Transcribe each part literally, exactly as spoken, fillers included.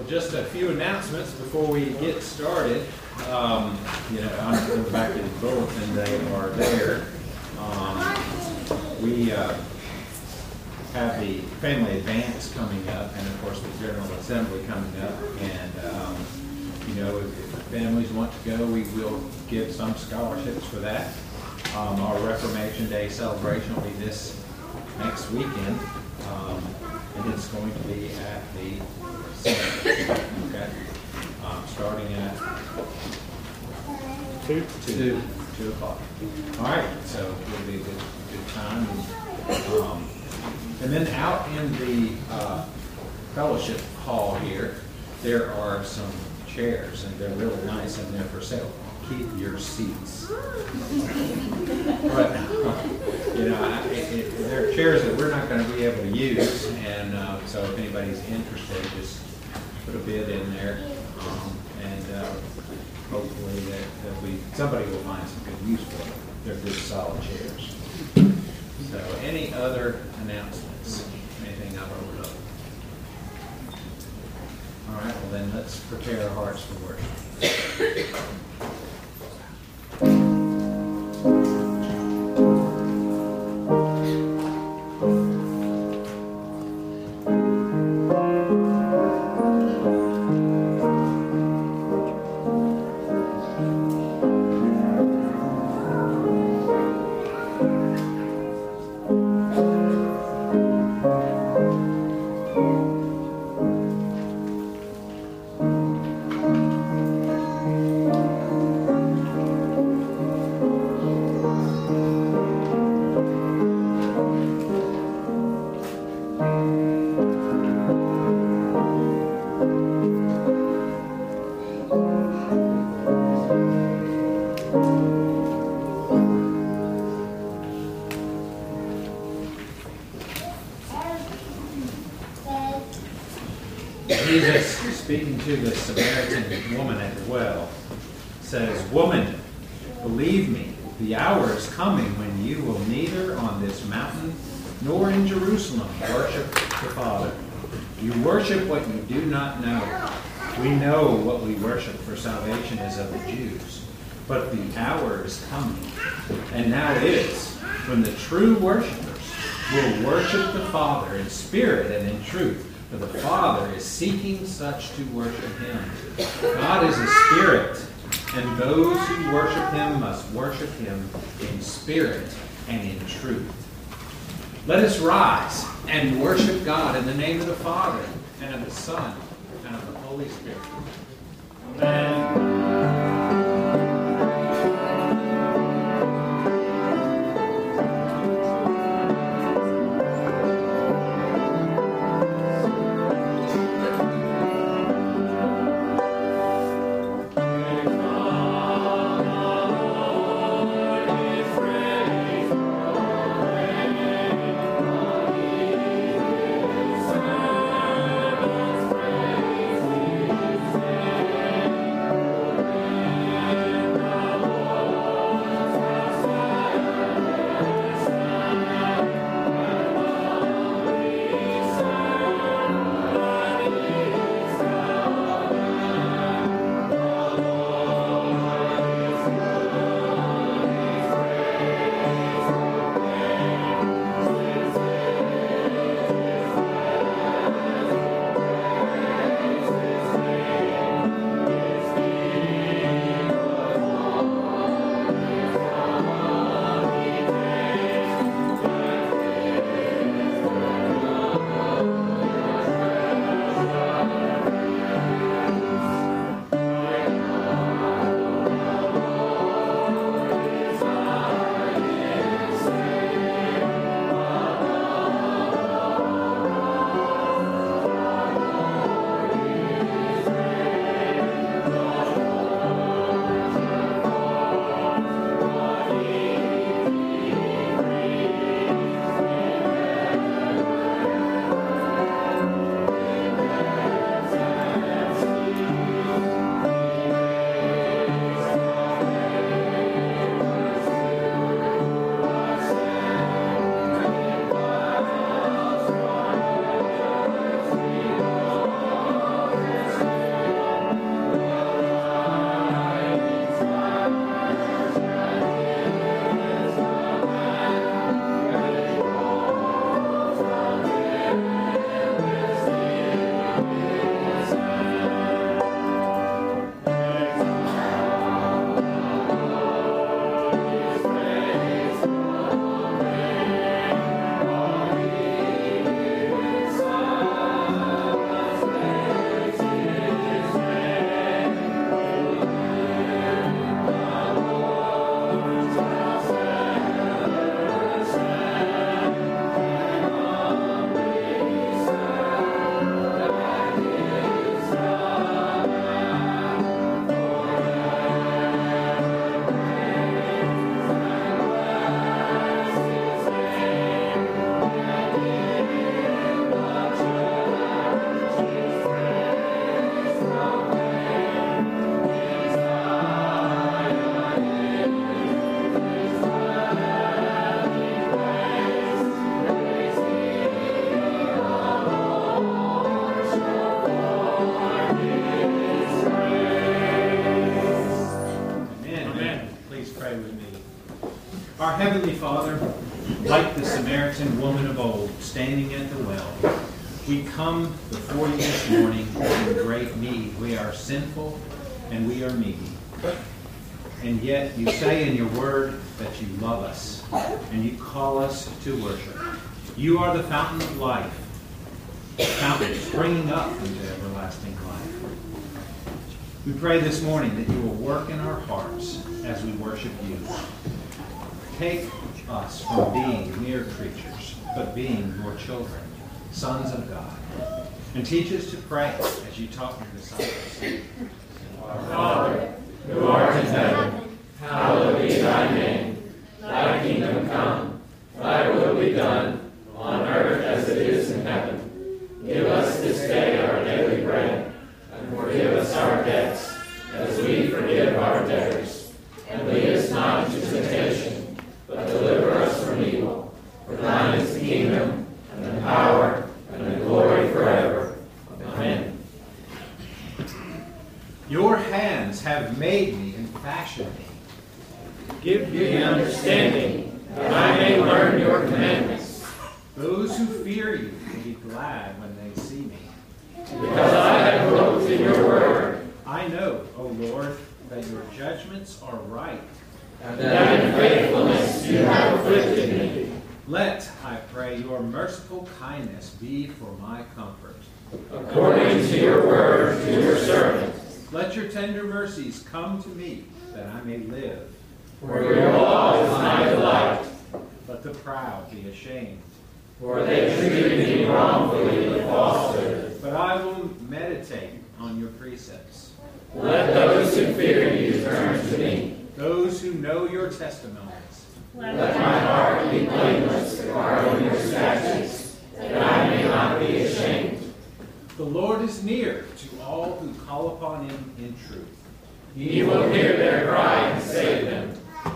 just a few announcements before we get started. Um, you know, I'm going to go back to the bulletin. They are there. Um, we uh, have the family advance coming up, and of course the General Assembly coming up. And um, you know, if, if families want to go, we will give some scholarships for that. Um, our Reformation Day celebration will be this next weekend, um, and it's going to be at the center. Okay, um, starting at two, two, two o'clock. All right, so it'll be a good, good time. And, um, and then out in the uh, fellowship hall here, there are some chairs, and they're really nice, and they're for sale. Keep your seats. But, you know, I, it, it, there are chairs that we're not going to be able to use, and uh, so if anybody's interested, just put a bid in there, um, and uh, hopefully that, that we somebody will find some good use for them. They're good, solid chairs. So, any other announcements? Anything I've overlooked? All right, well then let's prepare our hearts for worship. Jesus, speaking to the Samaritan woman at the well, says, "Woman, believe me, the hour is coming when you will neither on this mountain nor in Jerusalem worship the Father. You worship what you do not know. We know what we worship, for salvation is of the Jews. But the hour is coming, and now is, when the true worshipers will worship the Father in spirit and in truth. For the Father is seeking such to worship him. God is a spirit, and those who worship him must worship him in spirit and in truth." Let us rise and worship God in the name of the Father, and of the Son, and of the Holy Spirit. Amen. Heavenly Father, like the Samaritan woman of old standing at the well, we come before you this morning in great need. We are sinful and we are needy. And yet you say in your word that you love us and you call us to worship. You are the fountain of life, the fountain springing up into everlasting life. We pray this morning that you will work in our hearts as we worship you. Take us from being mere creatures, but being your children, sons of God. And teach us to pray as you taught your disciples. Our Father, who art in heaven, hallowed be thy name. Thy kingdom come, thy will be done, on earth as it is in heaven. Give us this day our daily bread, and forgive us our debts, as we forgive our debtors. And lead us not into temptation, but deliver us from evil. For thine is the kingdom, and the power, and the glory forever. Amen. Your hands have made me and fashioned me. Give me understanding, that I may learn your commandments. Those who fear you will be glad when they see me. Because I have hoped in your word. I know, O Lord, that your judgments are right. And that in faithfulness you have afflicted me. Let, I pray, your merciful kindness be for my comfort. According to your word to your servant. Let your tender mercies come to me, that I may live. For your law is my delight. Let the proud be ashamed. For they treated me wrongfully with falsehood. But I will meditate on your precepts. Let those who fear you turn to me. Those who know your testimonies. Let my heart be blameless regarding your statutes, that I may not be ashamed. The Lord is near to all who call upon him in truth. He will hear their cry and save them.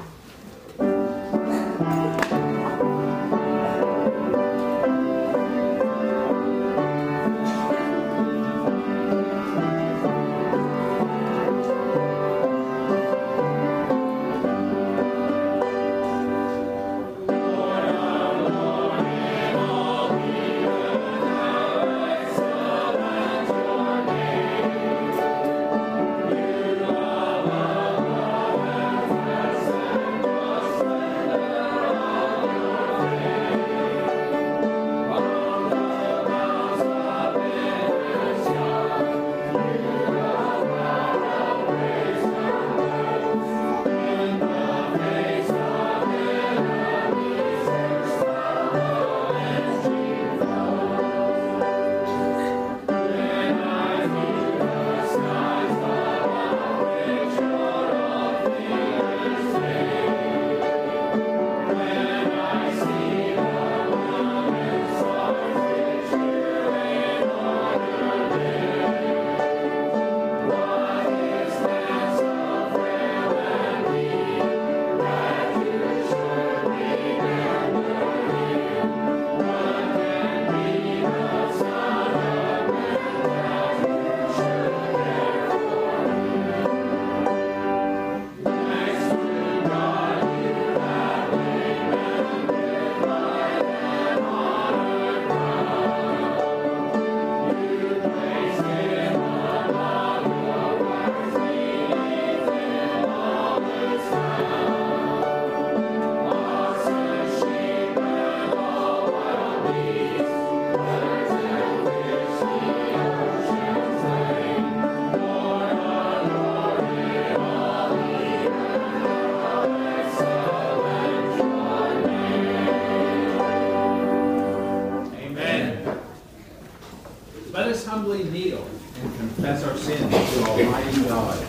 Let us humbly kneel and confess our sins to Almighty God.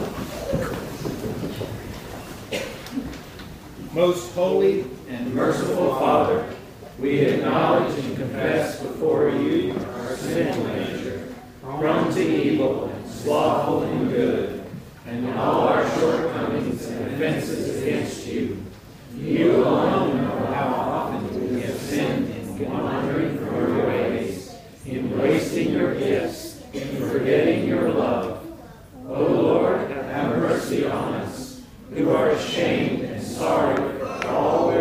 Most holy and merciful Father, we acknowledge and confess before you our sinful nature, prone to evil, slothful in good, and all our shortcomings and offenses against you. You alone know how often we have sinned in wandering from your ways, in wasting your gifts, in forgetting your love. O Lord, have mercy on us, who are ashamed and sorry for all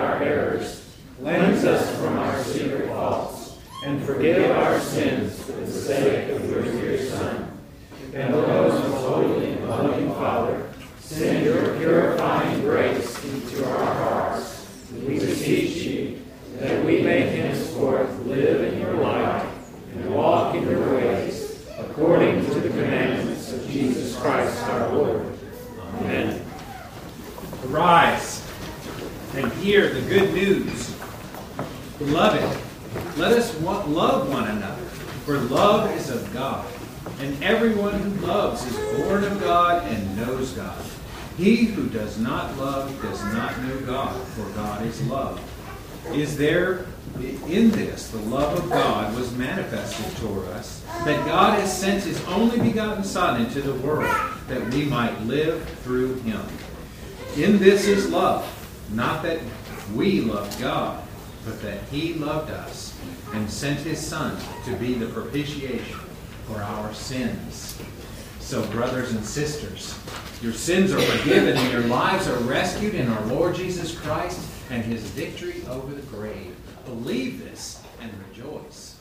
our errors, cleanse us from our secret faults, and forgive our sins for the sake of your dear Son. And O most holy and loving Father, send your purifying grace into our hearts. We beseech you that we may henceforth live in your light and walk in your ways, according to the commandments of Jesus Christ our Lord. Amen. Arise and hear the good news. Beloved, let us wa- love one another, for love is of God. And everyone who loves is born of God and knows God. He who does not love does not know God, for God is love. Is there in this the love of God was manifested toward us, that God has sent his only begotten Son into the world, that we might live through him. In this is love, not that we loved God, but that he loved us and sent his Son to be the propitiation for our sins. So, brothers and sisters, your sins are forgiven and your lives are rescued in our Lord Jesus Christ and his victory over the grave. Believe this and rejoice.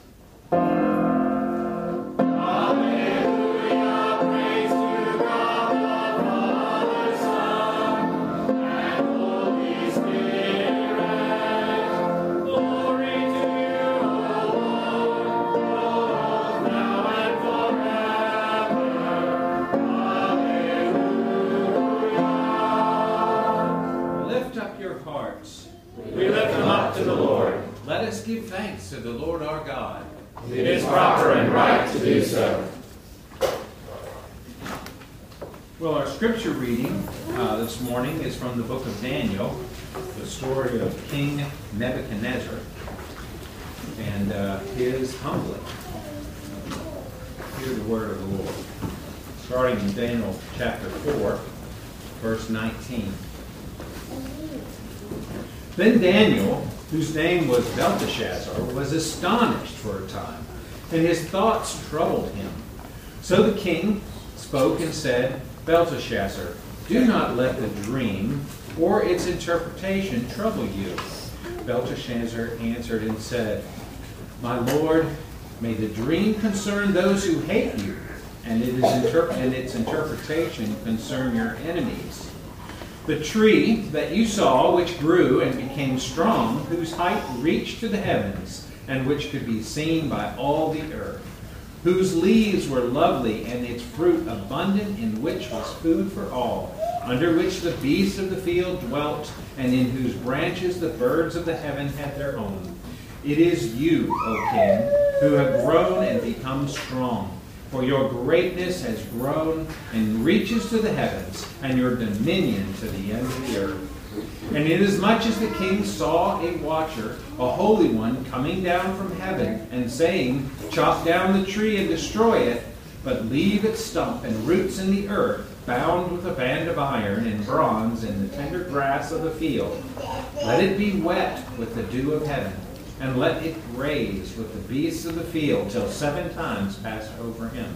We lift them up to the Lord. Let us give thanks to the Lord our God. It is proper and right to do so. Well, our scripture reading uh, this morning is from the book of Daniel, the story of King Nebuchadnezzar and uh, his humbling. Hear the word of the Lord. Starting in Daniel chapter four, verse nineteen. Then Daniel, whose name was Belteshazzar, was astonished for a time, and his thoughts troubled him. So the king spoke and said, Belteshazzar, do not let the dream or its interpretation trouble you. Belteshazzar answered and said, My lord, may the dream concern those who hate you, and, it is interp- and its interpretation concern your enemies. The tree that you saw, which grew and became strong, whose height reached to the heavens, and which could be seen by all the earth, whose leaves were lovely and its fruit abundant, in which was food for all, under which the beasts of the field dwelt, and in whose branches the birds of the heaven had their home. It is you, O king, who have grown and become strong. For your greatness has grown and reaches to the heavens, and your dominion to the end of the earth. And inasmuch as the king saw a watcher, a holy one, coming down from heaven, and saying, Chop down the tree and destroy it, but leave its stump and roots in the earth, bound with a band of iron and bronze in the tender grass of the field. Let it be wet with the dew of heaven, and let it graze with the beasts of the field till seven times pass over him.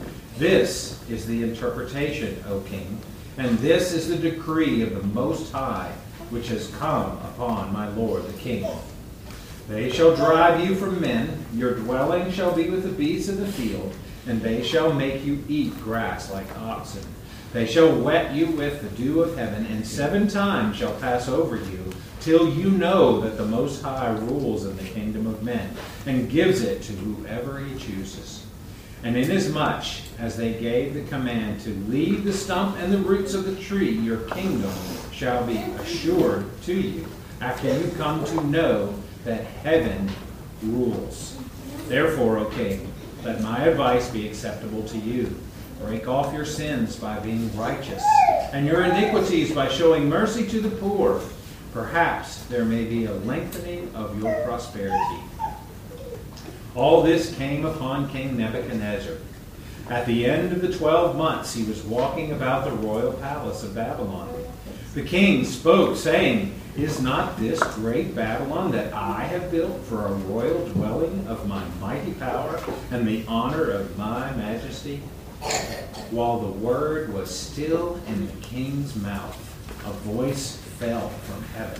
This is the interpretation, O king, and this is the decree of the Most High, which has come upon my lord the king. They shall drive you from men, your dwelling shall be with the beasts of the field, and they shall make you eat grass like oxen. They shall wet you with the dew of heaven, and seven times shall pass over you, till you know that the Most High rules in the kingdom of men, and gives it to whoever he chooses. And inasmuch as they gave the command to leave the stump and the roots of the tree, your kingdom shall be assured to you, after you come to know that heaven rules. Therefore, O king, let my advice be acceptable to you. Break off your sins by being righteous, and your iniquities by showing mercy to the poor. Perhaps there may be a lengthening of your prosperity. All this came upon King Nebuchadnezzar. At the end of the twelve months he was walking about the royal palace of Babylon. The king spoke, saying, Is not this great Babylon that I have built for a royal dwelling of my mighty power and the honor of my majesty? While the word was still in the king's mouth, a voice fell from heaven.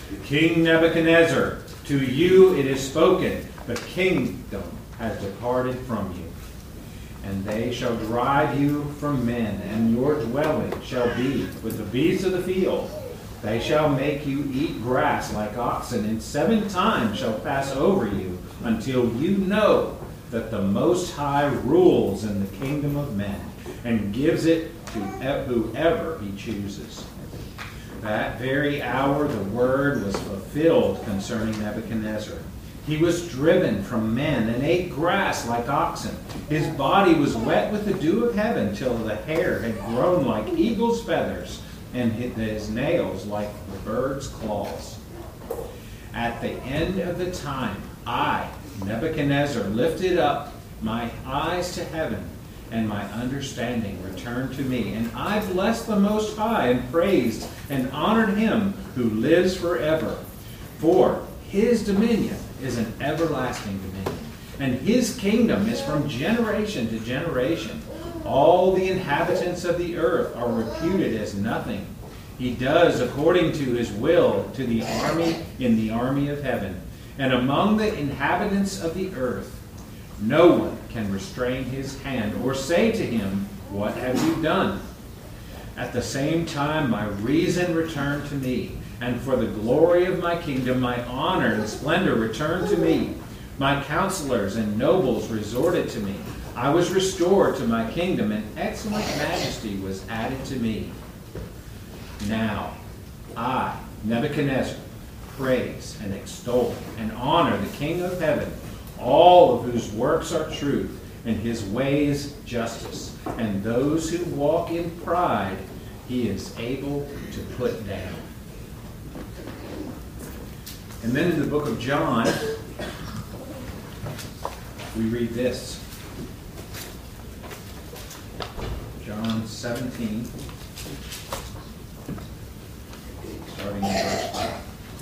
King Nebuchadnezzar, to you it is spoken, the kingdom has departed from you. And they shall drive you from men, and your dwelling shall be with the beasts of the field. They shall make you eat grass like oxen, and seven times shall pass over you, until you know that the Most High rules in the kingdom of men, and gives it to whoever he chooses. That very hour the word was fulfilled concerning Nebuchadnezzar. He was driven from men and ate grass like oxen. His body was wet with the dew of heaven till the hair had grown like eagle's feathers and his nails like the bird's claws. At the end of the time, I, Nebuchadnezzar, lifted up my eyes to heaven, and my understanding returned to me. And I blessed the Most High and praised and honored him who lives forever. For his dominion is an everlasting dominion, and his kingdom is from generation to generation. All the inhabitants of the earth are reputed as nothing. He does according to his will to the army in the army of heaven. And among the inhabitants of the earth, no one can restrain his hand or say to him, "What have you done?" At the same time, my reason returned to me, and for the glory of my kingdom, my honor and splendor returned to me. My counselors and nobles resorted to me. I was restored to my kingdom, and excellent majesty was added to me. Now, I, Nebuchadnezzar, praise and extol and honor the King of heaven, all of whose works are truth, and his ways justice. And those who walk in pride, he is able to put down. And then in the book of John, we read this. John seventeen, starting in verse five.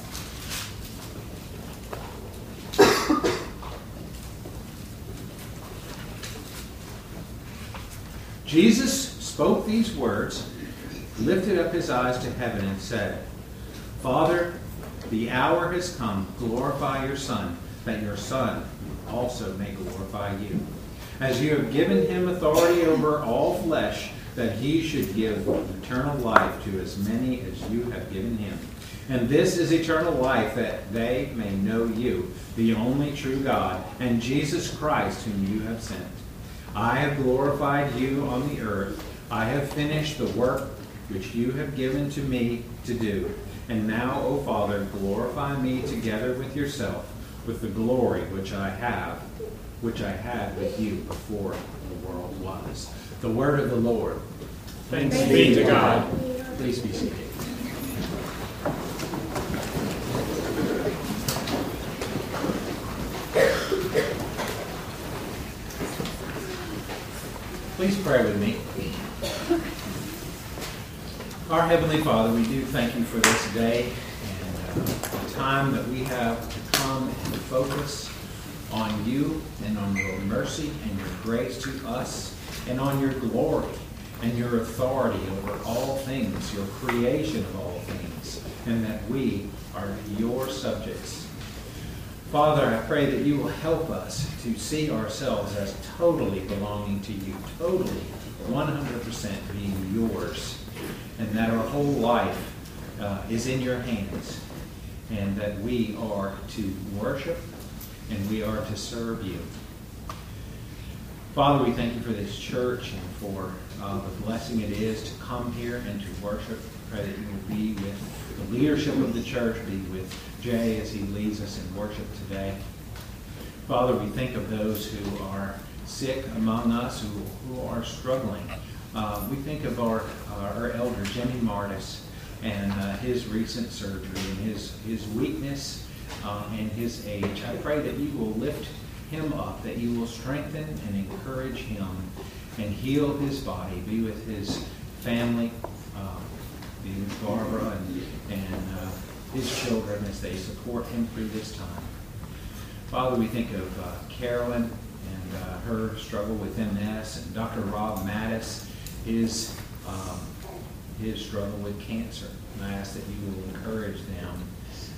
Jesus spoke these words, lifted up his eyes to heaven, and said, Father, the hour has come. Glorify your Son, that your Son also may glorify you. As you have given him authority over all flesh, that he should give eternal life to as many as you have given him. And this is eternal life, that they may know you, the only true God, and Jesus Christ, whom you have sent. I have glorified you on the earth. I have finished the work which you have given to me to do. And now, O Father, glorify me together with yourself, with the glory which I have, which I had with you before the world was. The word of the Lord. Thanks be to God. Please be seated. Please pray with me. Our Heavenly Father, we do thank you for this day and uh, the time that we have to come and focus on you and on your mercy and your grace to us and on your glory and your authority over all things, your creation of all things, and that we are your subjects. Father, I pray that you will help us to see ourselves as totally belonging to you, totally, one hundred percent being yours, and that our whole life uh, is in your hands, and that we are to worship and we are to serve you. Father, we thank you for this church and for uh, the blessing it is to come here and to worship. I pray that you will be with the leadership of the church, be with Jay as he leads us in worship today. Father, we think of those who are sick among us, who, who are struggling. Uh, we think of our, uh, our elder, Jimmy Martis, and uh, his recent surgery and his, his weakness uh, and his age. I pray that you will lift him up, that you will strengthen and encourage him and heal his body, be with his family, uh, be with Barbara and, and uh, his children as they support him through this time. Father, we think of uh, Carolyn and uh, her struggle with M S, and Doctor Rob Mattis, his, um, his struggle with cancer. And I ask that you will encourage them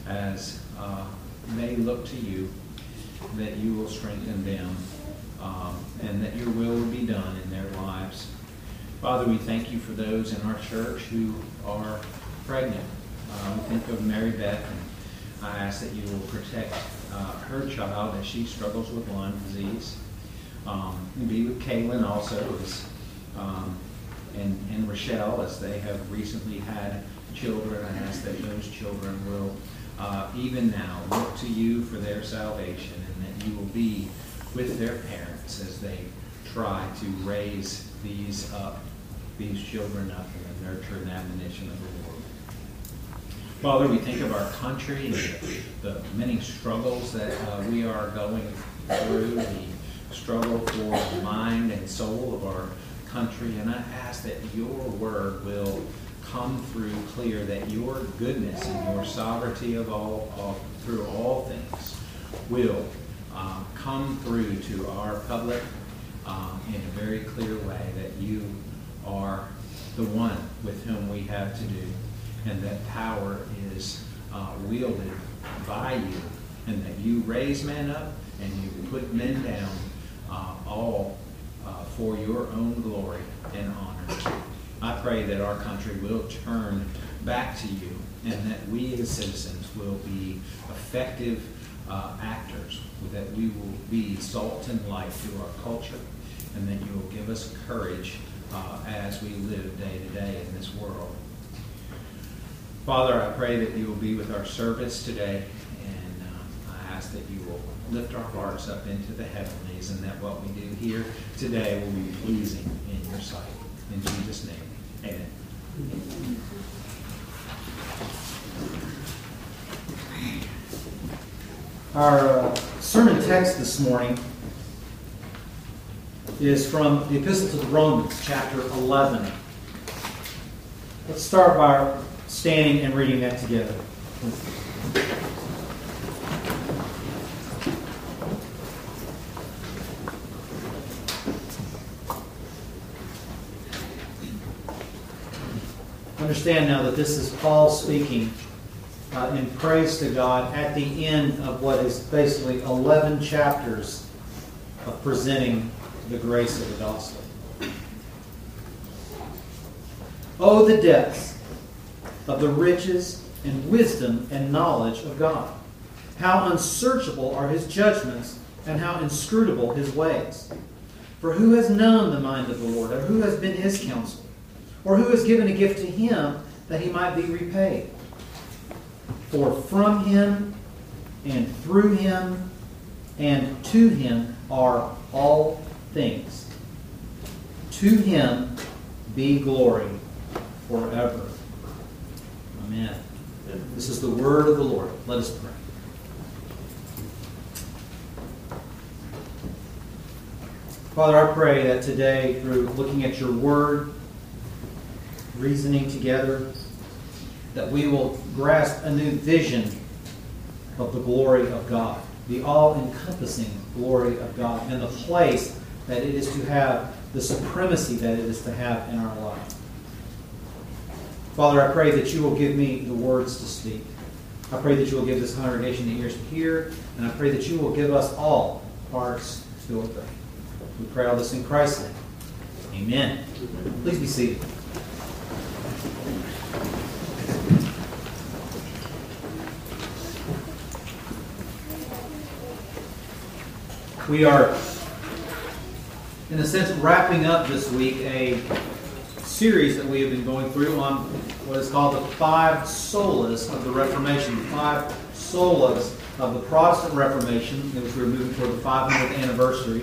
as uh, they look to you, that you will strengthen them, um, and that your will will be done in their lives. Father, we thank you for those in our church who are pregnant. Uh, we think of Mary Beth, and I ask that you will protect uh, her child as she struggles with Lyme disease. Um, and be with Kaylin also, as, um, and, and Rochelle, as they have recently had children. I ask that those children will, uh, even now, look to you for their salvation, and that you will be with their parents as they try to raise these up, these children up in the nurture and admonition of the Lord. Father, we think of our country and the, the many struggles that uh, we are going through, the struggle for the mind and soul of our country, and I ask that your word will come through clear, that your goodness and your sovereignty of all, of, through all things will uh, come through to our public um, in a very clear way, that you are the one with whom we have to do, and that power is uh, wielded by you, and that you raise men up and you put men down, uh, all uh, for your own glory and honor. I pray that our country will turn back to you, and that we as citizens will be effective uh, actors, that we will be salt and light to our culture, and that you will give us courage uh, as we live day to day in this world. Father, I pray that you will be with our service today, and uh, I ask that you will lift our hearts up into the heavenlies, and that what we do here today will be pleasing in your sight. In Jesus' name, amen. Our uh, sermon text this morning is from the Epistle to the Romans, chapter eleven. Let's start by standing and reading that together. Understand now that this is Paul speaking uh, in praise to God at the end of what is basically eleven chapters of presenting the grace of the gospel. Oh, the depths of the riches and wisdom and knowledge of God. How unsearchable are his judgments, and how inscrutable his ways. For who has known the mind of the Lord, or who has been his counselor? Or who has given a gift to him that he might be repaid? For from him and through him and to him are all things. To him be glory forever. Amen. This is the word of the Lord. Let us pray. Father, I pray that today, through looking at your word, reasoning together, that we will grasp a new vision of the glory of God, the all-encompassing glory of God, and the place that it is to have, the supremacy that it is to have in our life. Father, I pray that you will give me the words to speak. I pray that you will give this congregation the ears to hear, and I pray that you will give us all hearts to obey. We pray all this in Christ's name. Amen. Please be seated. We are, in a sense, wrapping up this week a series that we have been going through on what is called the five solas of the Reformation, the five solas of the Protestant Reformation, which we're moving toward the five hundredth anniversary.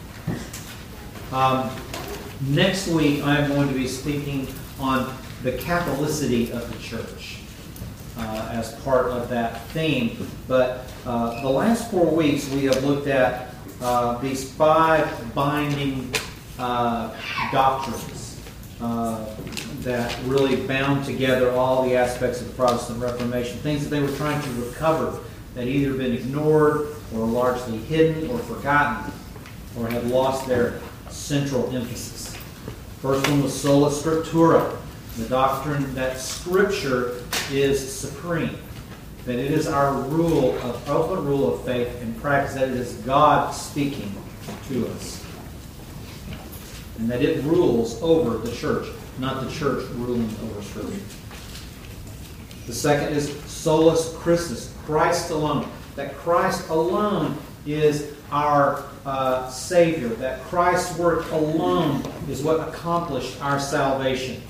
Um, next week, I am going to be speaking on the Catholicity of the Church uh, as part of that theme. But uh, the last four weeks, we have looked at Uh, these five binding uh, doctrines uh, that really bound together all the aspects of the Protestant Reformation, things that they were trying to recover that had either been ignored or largely hidden or forgotten or had lost their central emphasis. First one was Sola Scriptura, the doctrine that Scripture is supreme. that it is our rule of ultimate rule of faith and practice, that it is God speaking to us. And that it rules over the church, not the church ruling over Scripture. The second is solus Christus, Christ alone. That Christ alone is our uh, Savior. That Christ's work alone is what accomplished our salvation.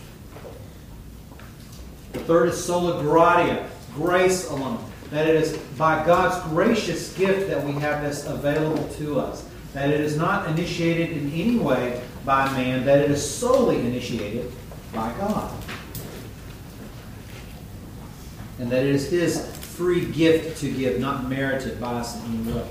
The third is sola gratia, grace alone. That it is by God's gracious gift that we have this available to us. That it is not initiated in any way by man. That it is solely initiated by God. And that it is His free gift to give, not merited by us in any way.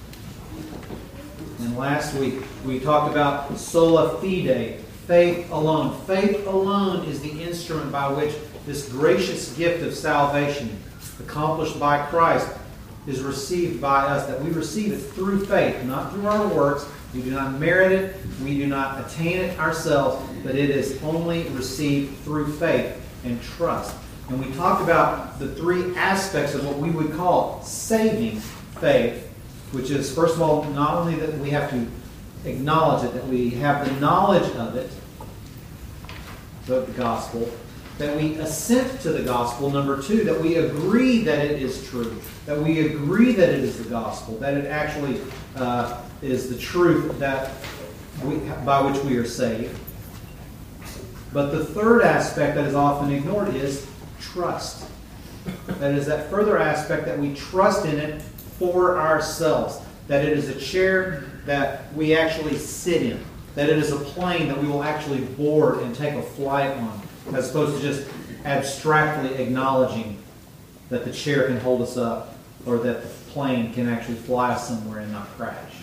And last week we talked about sola fide, faith alone. Faith alone is the instrument by which this gracious gift of salvation accomplished by Christ is received by us, that we receive it through faith, not through our works. We do not merit it, we do not attain it ourselves, but it is only received through faith and trust. And we talked about the three aspects of what we would call saving faith, which is, first of all, not only that we have to acknowledge it, that we have the knowledge of it, the gospel, that we assent to the gospel. Number two, that we agree that it is true, that we agree that it is the gospel, that it actually uh, is the truth that we, by which we are saved. But the third aspect that is often ignored is trust. That is that further aspect that we trust in it for ourselves. That it is a chair that we actually sit in. That it is a plane that we will actually board and take a flight on, as opposed to just abstractly acknowledging that the chair can hold us up or that the plane can actually fly us somewhere and not crash.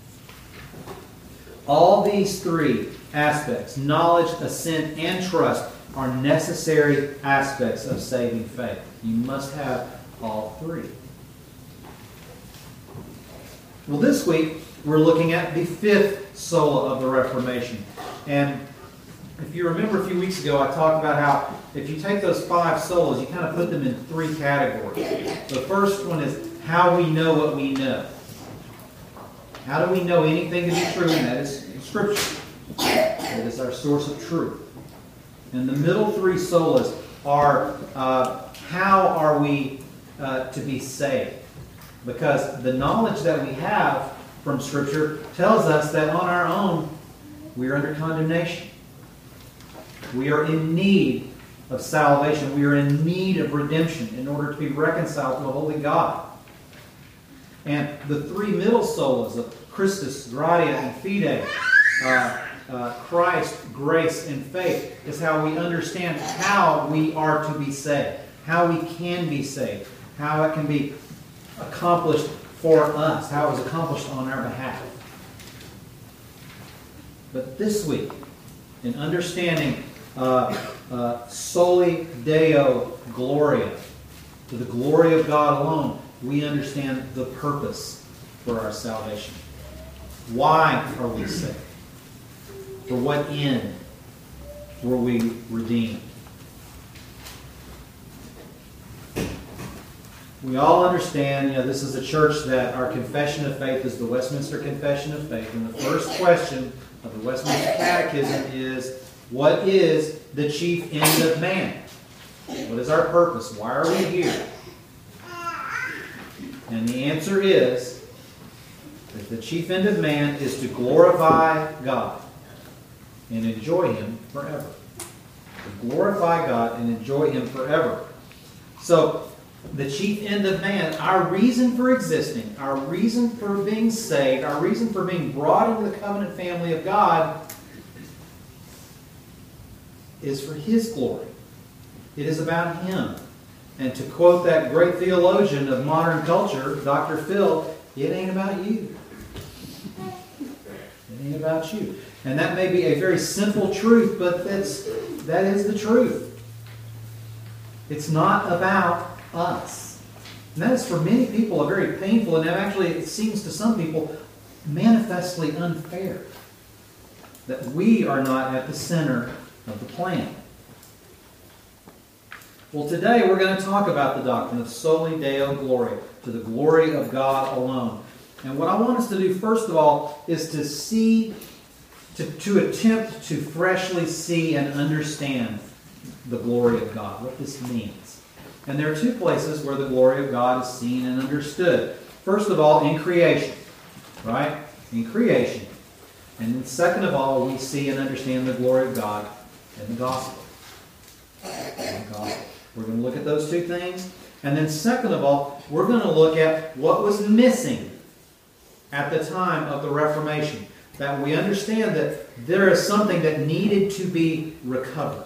All these three aspects, knowledge, assent, and trust, are necessary aspects of saving faith. You must have all three. Well, this week we're looking at the fifth sola of the Reformation. And if you remember a few weeks ago, I talked about how if you take those five solas, you kind of put them in three categories. The first one is how we know what we know. How do we know anything to be true? And that is Scripture. That is our source of truth. And the middle three solas are uh, how are we uh, to be saved? Because the knowledge that we have from Scripture tells us that on our own we are under condemnation. We are in need of salvation. We are in need of redemption in order to be reconciled to a holy God. And the three middle solas of Christus, Gratia, and Fide, uh, uh, Christ, grace, and faith, is how we understand how we are to be saved, how we can be saved, how it can be accomplished for us, how it was accomplished on our behalf. But this week, in understanding uh, uh, soli Deo Gloria, to the glory of God alone, we understand the purpose for our salvation. Why are we saved? For what end were we redeemed? We all understand, you know, this is a church that our confession of faith is the Westminster Confession of Faith. And the first question of the Westminster Catechism is, what is the chief end of man? What is our purpose? Why are we here? And the answer is that the chief end of man is to glorify God and enjoy Him forever. To glorify God and enjoy Him forever. So, the chief end of man, our reason for existing, our reason for being saved, our reason for being brought into the covenant family of God is for His glory. It is about Him. And to quote that great theologian of modern culture, Doctor Phil, it ain't about you. It ain't about you. And that may be a very simple truth, but that's, that is the truth. It's not about us. And that is for many people a very painful, and actually it seems to some people manifestly unfair, that we are not at the center of the plan. Well, today we're going to talk about the doctrine of Soli Deo Gloria, to the glory of God alone. And what I want us to do, first of all, is to see, to, to attempt to freshly see and understand the glory of God, what this means. And there are two places where the glory of God is seen and understood. First of all, in creation, right? In creation. And then second of all, we see and understand the glory of God in the gospel. In the gospel. We're going to look at those two things. And then second of all, we're going to look at what was missing at the time of the Reformation. That we understand that there is something that needed to be recovered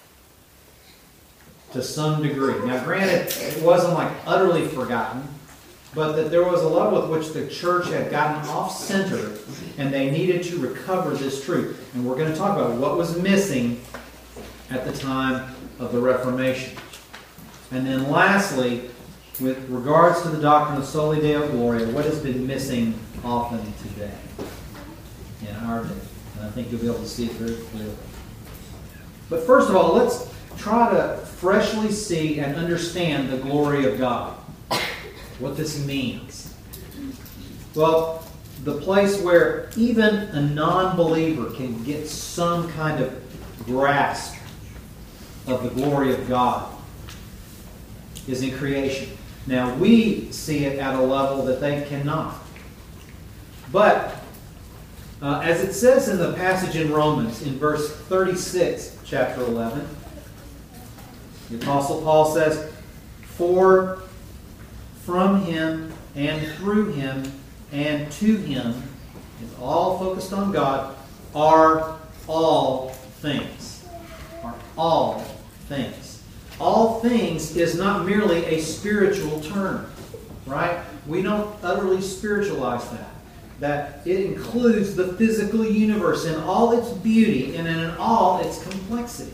to some degree. Now, granted, it wasn't like utterly forgotten, but that there was a level with which the church had gotten off center and they needed to recover this truth. And we're going to talk about what was missing at the time of the Reformation. And then lastly, with regards to the doctrine of Soli Deo Gloria, what has been missing often today in our day. And I think you'll be able to see it very clearly. But first of all, let's try to freshly see and understand the glory of God. What this means. Well, the place where even a non-believer can get some kind of grasp of the glory of God is in creation. Now, we see it at a level that they cannot. But, uh, as it says in the passage in Romans, in verse thirty-six, chapter eleven, the Apostle Paul says, "For from Him and through Him and to Him," is all focused on God, "are all things." Are all things. All things is not merely a spiritual term, right? We don't utterly spiritualize that. That it includes the physical universe in all its beauty and in all its complexity.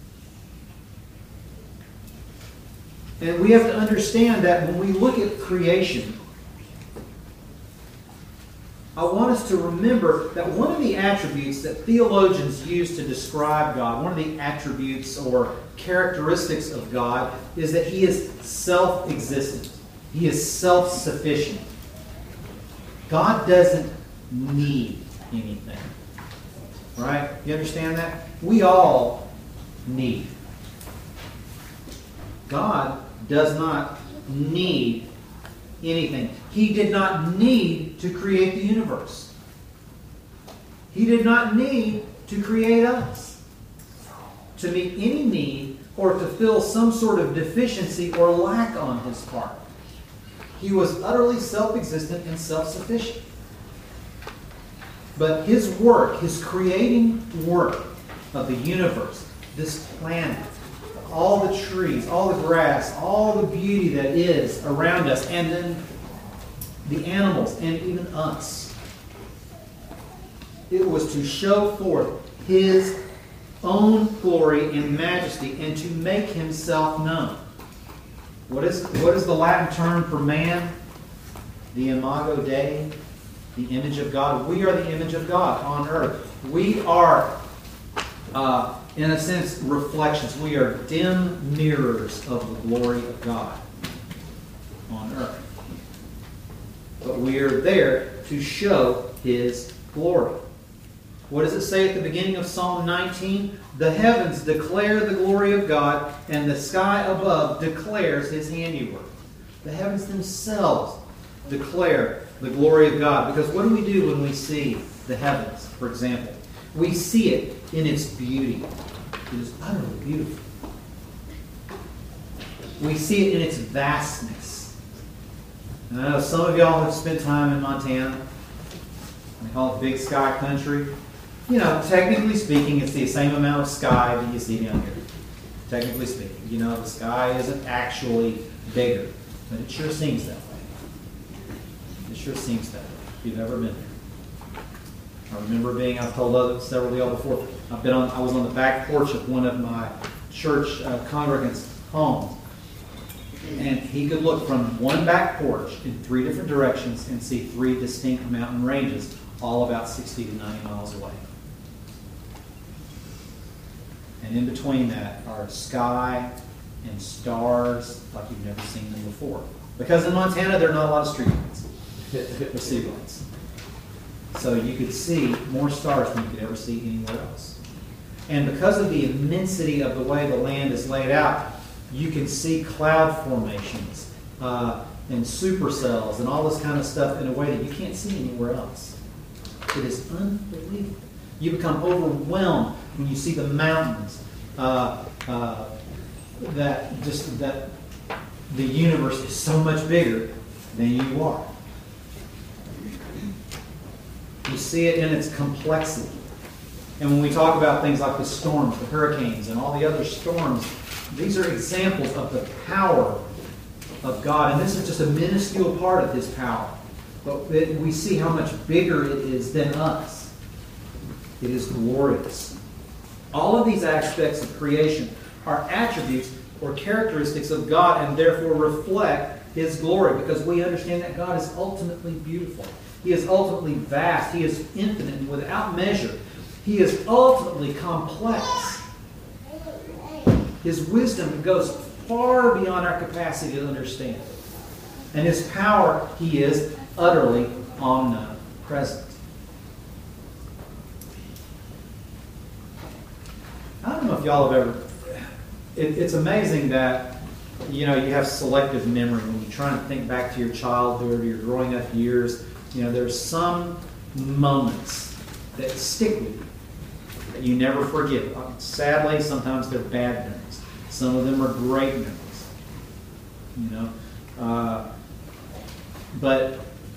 And we have to understand that when we look at creation, I want us to remember that one of the attributes that theologians use to describe God, one of the attributes or characteristics of God, is that He is self-existent. He is self-sufficient. God doesn't need anything. Right? You understand that? We all need. God does not need anything. He did not need to create the universe. He did not need to create us to meet any need or to fill some sort of deficiency or lack on His part. He was utterly self-existent and self-sufficient. But His work, His creating work of the universe, this planet, all the trees, all the grass, all the beauty that is around us, and then the animals, and even us. It was to show forth His own glory and majesty and to make Himself known. What is, what is the Latin term for man? The imago Dei, the image of God. We are the image of God on earth. We are uh, in a sense, reflections. We are dim mirrors of the glory of God on earth. But we are there to show His glory. What does it say at the beginning of Psalm nineteen? The heavens declare the glory of God, and the sky above declares His handiwork. The heavens themselves declare the glory of God. Because what do we do when we see the heavens, for example? We see it in its beauty. It is utterly beautiful. We see it in its vastness. And I know some of y'all have spent time in Montana. They call it Big Sky Country. You know, technically speaking, it's the same amount of sky that you see down here. Technically speaking. You know, the sky isn't actually bigger. But it sure seems that way. It sure seems that way. If you've ever been there. I remember being, I've told others, several of y'all before, I've been on, I was on the back porch of one of my church uh, congregants' homes. And he could look from one back porch in three different directions and see three distinct mountain ranges, all about sixty to ninety miles away. And in between that are sky and stars like you've never seen them before. Because in Montana, there are not a lot of street lights or city lights. So you could see more stars than you could ever see anywhere else. And because of the immensity of the way the land is laid out, you can see cloud formations uh, and supercells and all this kind of stuff in a way that you can't see anywhere else. It is unbelievable. You become overwhelmed when you see the mountains. Uh, uh, that just that the universe is so much bigger than you are. You see it in its complexity. And when we talk about things like the storms, the hurricanes, and all the other storms, these are examples of the power of God. And this is just a minuscule part of His power. But it, we see how much bigger it is than us. It is glorious. All of these aspects of creation are attributes or characteristics of God and therefore reflect His glory, because we understand that God is ultimately beautiful. He is ultimately vast. He is infinite and without measure. He is ultimately complex. His wisdom goes far beyond our capacity to understand. And His power, He is utterly omnipresent. I don't know if y'all have ever... It, it's amazing that, you know, you have selective memory when you try and think back to your childhood or your growing up years. You know, there's some moments that stick with you that you never forget. Sadly, sometimes they're bad memories. Some of them are great memories. You know, uh, but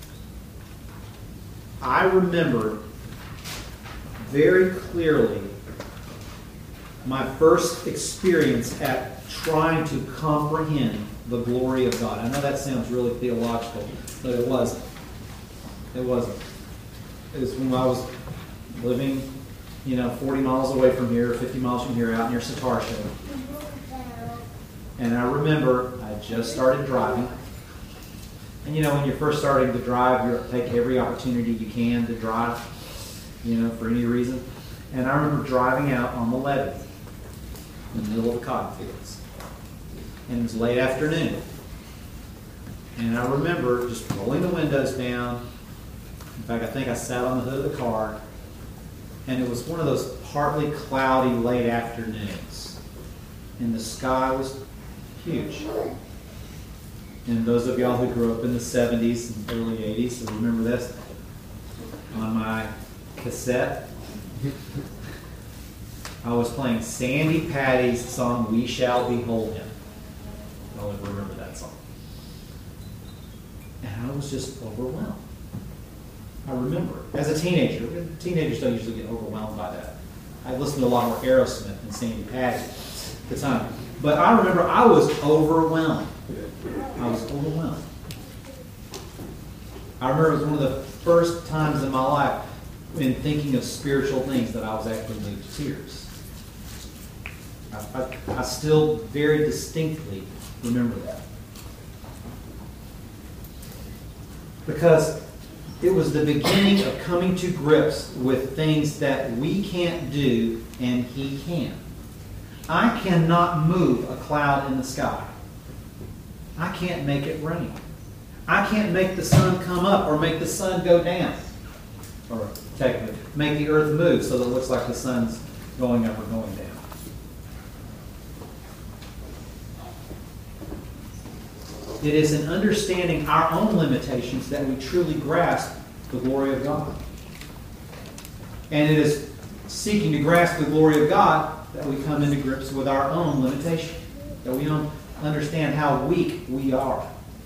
I remember very clearly my first experience at trying to comprehend the glory of God. I know that sounds really theological, but it wasn't. It wasn't. It was when I was living, you know, forty miles away from here, fifty miles from here, out near Satarsha. And I remember I just started driving. And you know, when you're first starting to drive, you take every opportunity you can to drive, you know, for any reason. And I remember driving out on the levee in the middle of the cotton fields. And it was late afternoon. And I remember just rolling the windows down. In fact, I think I sat on the hood of the car. And it was one of those partly cloudy late afternoons. And the sky was huge. And those of y'all who grew up in the seventies and early eighties will remember this. On my cassette, I was playing Sandy Patty's song, We Shall Behold Him. Y'all would remember that song. And I was just overwhelmed. I remember, as a teenager, teenagers don't usually get overwhelmed by that. I listened to a lot more Aerosmith than Sandy Patty at the time. But I remember I was overwhelmed. I was overwhelmed. I remember it was one of the first times in my life in thinking of spiritual things that I was actually moved to tears. I, I, I still very distinctly remember that. Because it was the beginning of coming to grips with things that we can't do and He can. I cannot move a cloud in the sky. I can't make it rain. I can't make the sun come up or make the sun go down. Or technically, make the earth move so that it looks like the sun's going up or going down. It is in understanding our own limitations that we truly grasp the glory of God. And it is seeking to grasp the glory of God that we come into grips with our own limitation. That we don't understand how weak we are.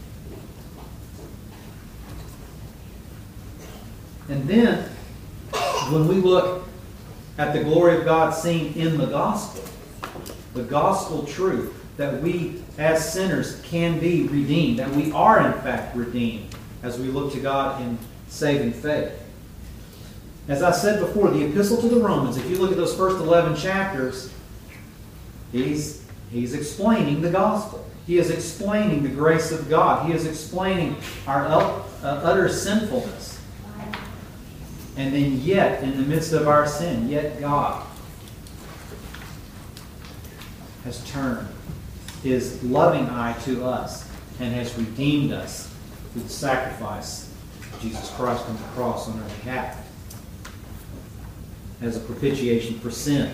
And then, when we look at the glory of God seen in the gospel, the gospel truth that we as sinners can be redeemed, that we are in fact redeemed as we look to God in saving faith. As I said before, the Epistle to the Romans, if you look at those first eleven chapters, he's, he's explaining the gospel. He is explaining the grace of God. He is explaining our uh, utter sinfulness. And then yet, in the midst of our sin, yet God has turned his loving eye to us and has redeemed us through the sacrifice of Jesus Christ on the cross on our behalf as a propitiation for sin.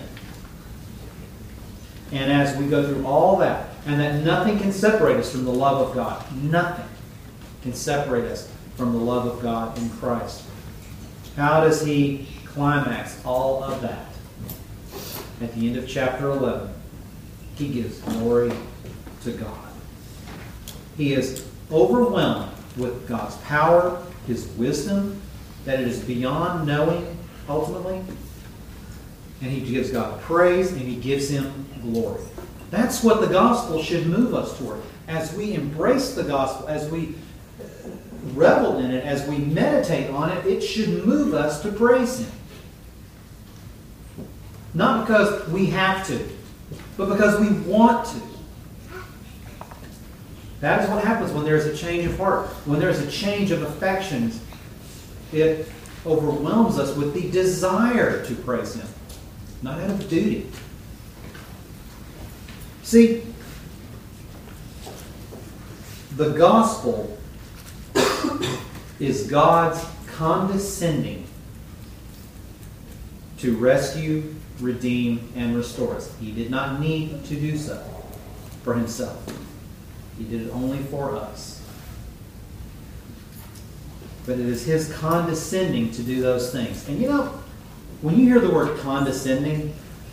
And as we go through all that, and that nothing can separate us from the love of God. Nothing can separate us from the love of God in Christ. How does he climax all of that? At the end of chapter eleven, he gives glory to God. He is overwhelmed with God's power, his wisdom, that it is beyond knowing ultimately. And he gives God praise and he gives him glory. That's what the gospel should move us toward. As we embrace the gospel, as we revel in it, as we meditate on it, it should move us to praise him. Not because we have to, but because we want to. That is what happens when there's a change of heart. When there's a change of affections, it overwhelms us with the desire to praise him. Not out of duty. See, the gospel is God's condescending to rescue, redeem, and restore us. He did not need to do so for himself. He did it only for us. But it is his condescending to do those things. And you know, when you hear the word condescending,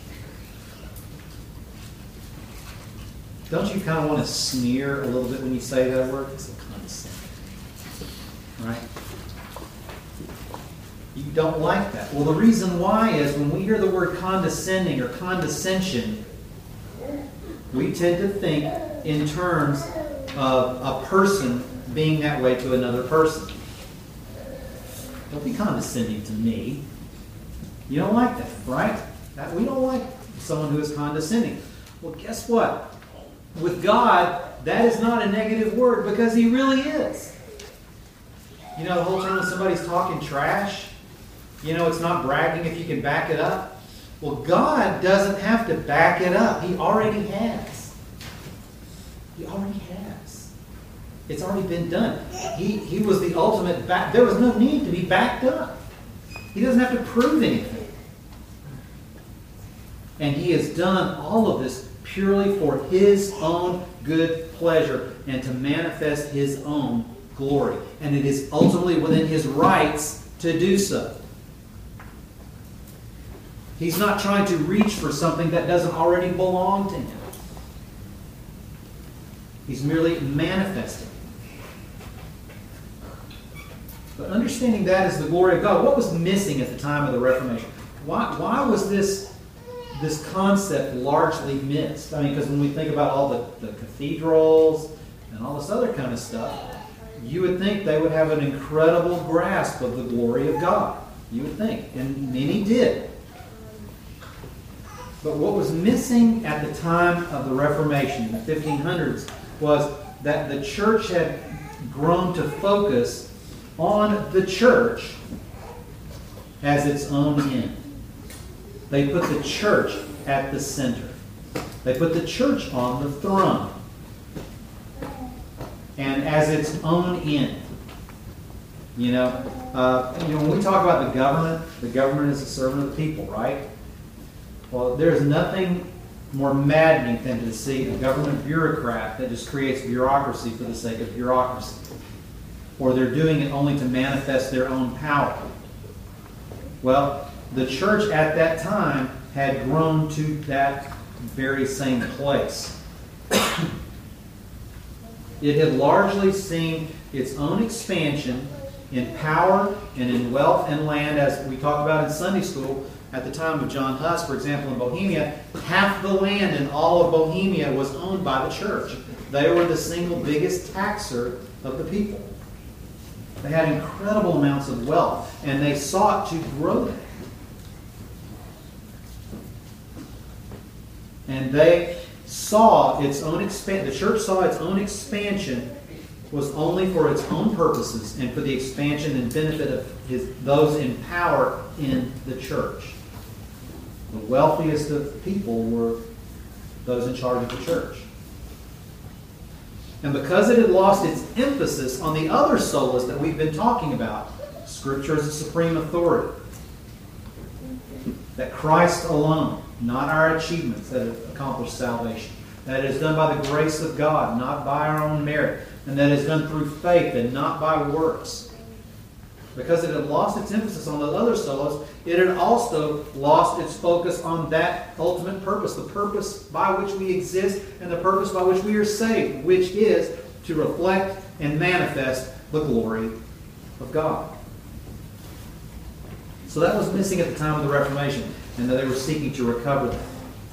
don't you kind of want to sneer a little bit when you say that word? It's a condescending. Right? You don't like that. Well, the reason why is when we hear the word condescending or condescension, we tend to think in terms of a person being that way to another person. Don't be condescending to me. You don't like that, right? That, we don't like someone who is condescending. Well, guess what? With God, that is not a negative word because he really is. You know, the whole time when somebody's talking trash, you know, it's not bragging if you can back it up. Well, God doesn't have to back it up. He already has. He already has. It's already been done. He, he was the ultimate back. There was no need to be backed up. He doesn't have to prove anything. And he has done all of this purely for his own good pleasure and to manifest his own glory. And it is ultimately within his rights to do so. He's not trying to reach for something that doesn't already belong to him. He's merely manifesting. But understanding that is the glory of God. What was missing at the time of the Reformation? Why, why was this, this concept largely missed? I mean, because when we think about all the, the cathedrals and all this other kind of stuff, you would think they would have an incredible grasp of the glory of God. You would think. And many did. But what was missing at the time of the Reformation in the fifteen hundreds was that the church had grown to focus on the church as its own end. They put the church at the center. They put the church on the throne and as its own end. You know, uh, you know, when we talk about the government, the government is a servant of the people, right? Well, there's nothing more maddening than to see a government bureaucrat that just creates bureaucracy for the sake of bureaucracy. Or they're doing it only to manifest their own power. Well, the church at that time had grown to that very same place. It had largely seen its own expansion in power and in wealth and land, as we talked about in Sunday school. At the time of John Huss, for example, in Bohemia, half the land in all of Bohemia was owned by the church. They were the single biggest taxer of the people. They had incredible amounts of wealth, and they sought to grow that. And they saw its own expansion. The church saw its own expansion was only for its own purposes and for the expansion and benefit of his, those in power in the church. The wealthiest of people were those in charge of the church. And because it had lost its emphasis on the other solas that we've been talking about, Scripture is a supreme authority. That Christ alone, not our achievements, that have accomplished salvation. That it is done by the grace of God, not by our own merit. And that it is done through faith and not by works. Because it had lost its emphasis on the other solas, it had also lost its focus on that ultimate purpose, the purpose by which we exist and the purpose by which we are saved, which is to reflect and manifest the glory of God. So that was missing at the time of the Reformation, and that they were seeking to recover that.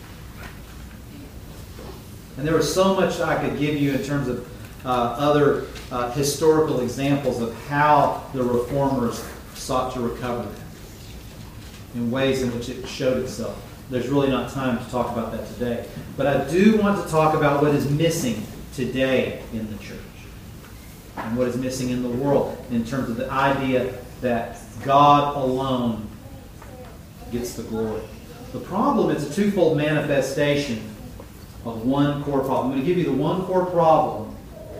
And there was so much I could give you in terms of uh, other uh, historical examples of how the Reformers sought to recover that in ways in which it showed itself. There's really not time to talk about that today. But I do want to talk about what is missing today in the church and what is missing in the world in terms of the idea that God alone gets the glory. The problem is a twofold manifestation of one core problem. I'm going to give you the one core problem.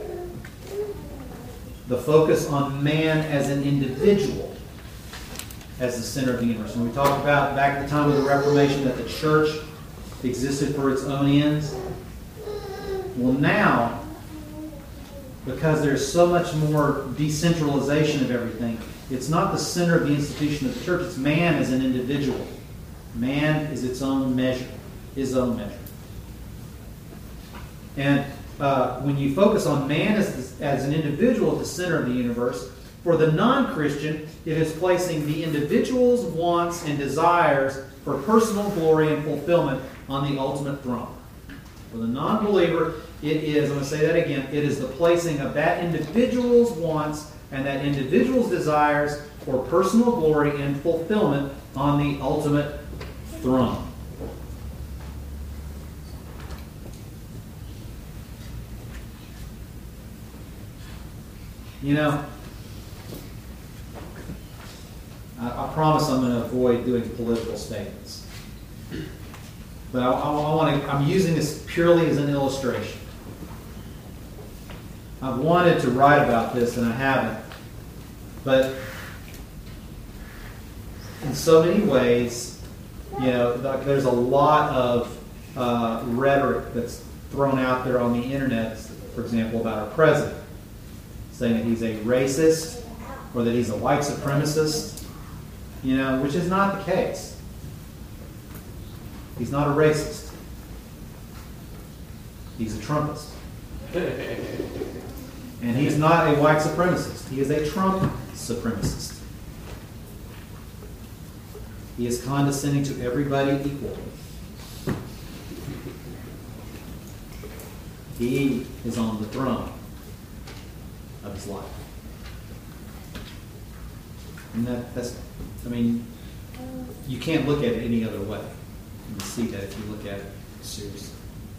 The focus on man as an individual as the center of the universe. When we talked about back at the time of the Reformation that the church existed for its own ends. Well, now, because there's so much more decentralization of everything, it's not the center of the institution of the church. It's man as an individual. Man is its own measure, his own measure. And uh, when you focus on man as, the, as an individual at the center of the universe, for the non-Christian, it is placing the individual's wants and desires for personal glory and fulfillment on the ultimate throne. For the non-believer, it is, I'm going to say that again, it is the placing of that individual's wants and that individual's desires for personal glory and fulfillment on the ultimate throne. You know, I, I promise I'm going to avoid doing political statements. But I, I, I want to, I'm using this purely as an illustration. I've wanted to write about this and I haven't. But in so many ways, you know, there's a lot of uh, rhetoric that's thrown out there on the internet, for example, about our president, saying that he's a racist or that he's a white supremacist, you know, which is not the case. He's not a racist. He's a Trumpist. And he's not a white supremacist. He is a Trump supremacist. He is condescending to everybody equally. He is on the throne of his life. And that, that's, I mean, you can't look at it any other way. You can see that if you look at it seriously.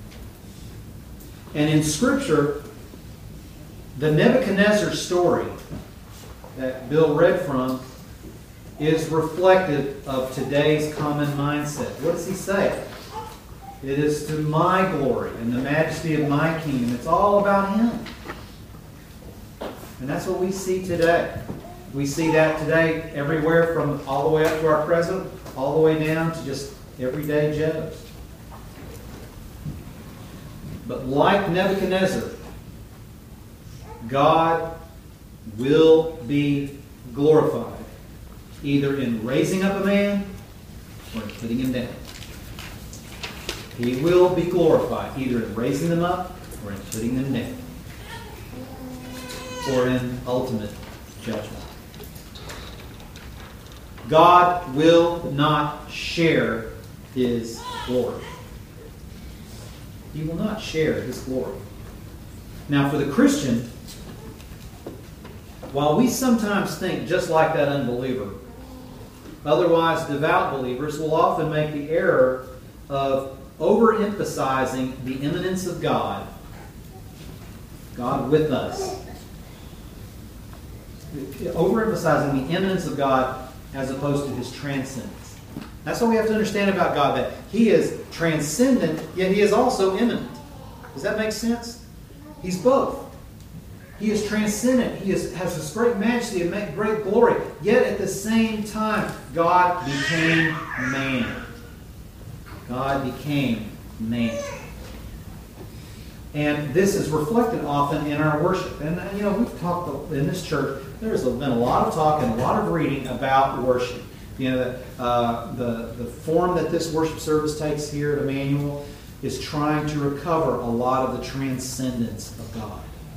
And in Scripture, the Nebuchadnezzar story that Bill read from is reflective of today's common mindset. What does he say? It is to my glory and the majesty of my kingdom. It's all about him. And that's what we see today. We see that today everywhere, from all the way up to our president, all the way down to just everyday Joes. But like Nebuchadnezzar, God will be glorified either in raising up a man or in putting him down. He will be glorified either in raising them up or in putting them down, or in ultimate judgment. God will not share his glory. He will not share his glory. Now, for the Christian, while we sometimes think just like that unbeliever, otherwise devout believers will often make the error of overemphasizing the immanence of God, God with us, overemphasizing the immanence of God as opposed to his transcendence. That's what we have to understand about God, that he is transcendent, yet he is also immanent. Does that make sense? He's both. He is transcendent. He is, has this great majesty and great glory. Yet at the same time, God became man. God became man. And this is reflected often in our worship. And, you know, we've talked in this church, there's been a lot of talk and a lot of reading about worship. You know, the, uh, the, the form that this worship service takes here at Emmanuel is trying to recover a lot of the transcendence of God.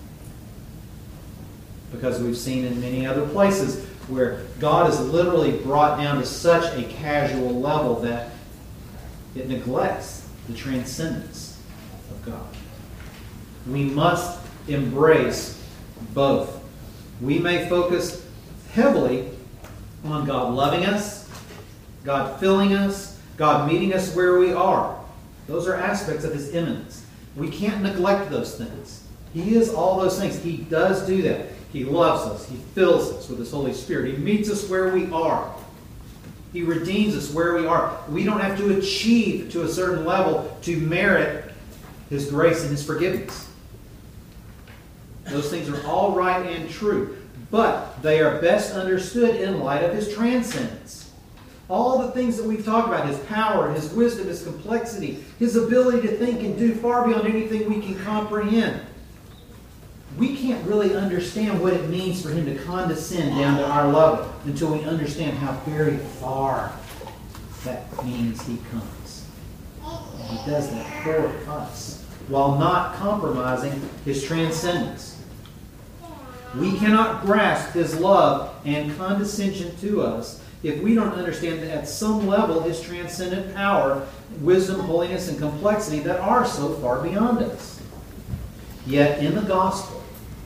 Because we've seen in many other places where God is literally brought down to such a casual level that it neglects the transcendence of God. We must embrace both. We may focus heavily on God loving us, God filling us, God meeting us where we are. Those are aspects of His immanence. We can't neglect those things. He is all those things. He does do that. He loves us. He fills us with His Holy Spirit. He meets us where we are. He redeems us where we are. We don't have to achieve to a certain level to merit His grace and His forgiveness. Those things are all right and true, but they are best understood in light of His transcendence. All the things that we've talked about, His power, His wisdom, His complexity, His ability to think and do far beyond anything we can comprehend. We can't really understand what it means for Him to condescend down to our level until we understand how very far that means He comes. And He does that for us while not compromising His transcendence. We cannot grasp His love and condescension to us if we don't understand that at some level His transcendent power, wisdom, holiness, and complexity that are so far beyond us. Yet in the gospel,